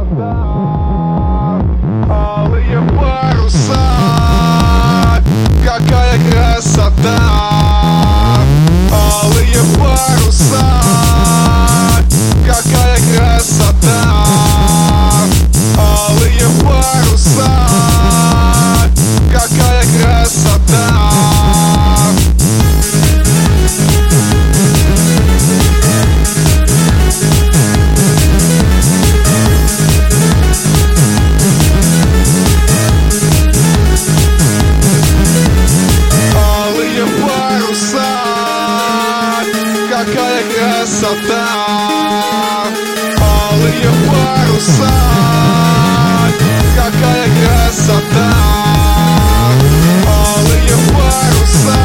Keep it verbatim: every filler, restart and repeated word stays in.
Алые паруса, какая красота! Алые паруса, какая красота! Алые паруса, какая красота! Какая красота! Алые паруса, какая красота! Алые паруса,